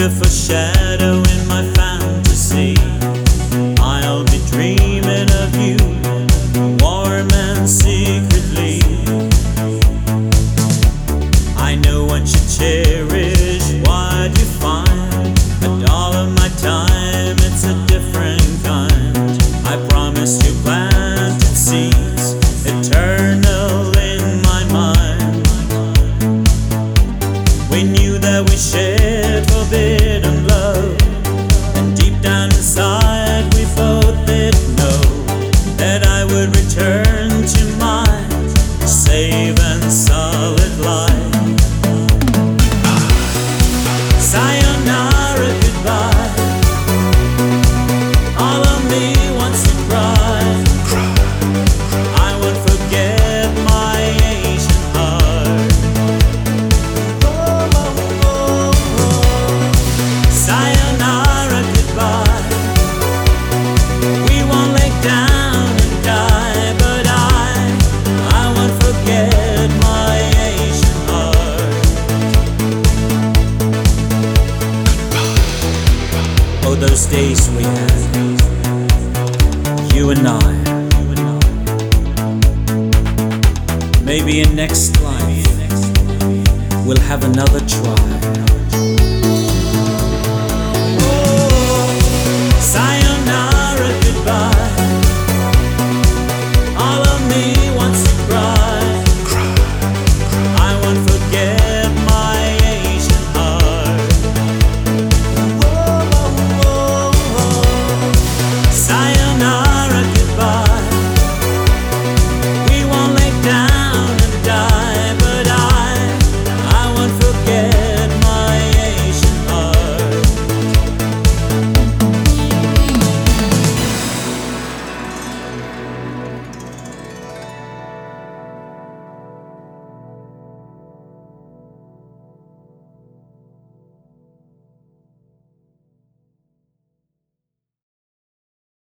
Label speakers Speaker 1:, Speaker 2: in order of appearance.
Speaker 1: beautiful shadow in my fantasy. I'll be dreaming of you, warm and secretly. I know one should cherish what you find, but all of my time it's a different kind. I promised you planted seeds, eternal in my mind. We knew that we shared forbidden love, and deep down inside we both did know that I would return to my safe and solid life. Sayonara, goodbye. All of me wants to cry. I won't forget my Asian heart. Sayonara, goodbye. We won't lay down and die, but I won't forget my Asian heart. Oh, those days we had, you and I. Maybe in next life we'll have another try.